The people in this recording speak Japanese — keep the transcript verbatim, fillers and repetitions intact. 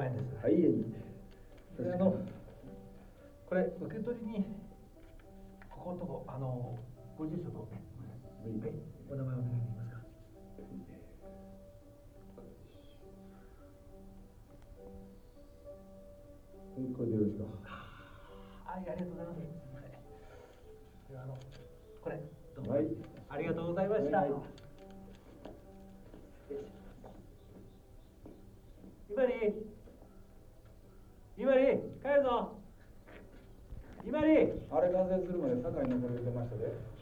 変です。 はい、いえいえ。 であのこれ受け取りにこことこあのご住所とね、はい、はい、お名前お願いできますか。 これでよろしいか。 はい、ありがとうございます。ではあのこれどうも、 はい、 ありがとうございました。 はいはい、 ひまり、ひまり、帰るぞ。ひまり。 あれ完成するまで堺に残れてましたで。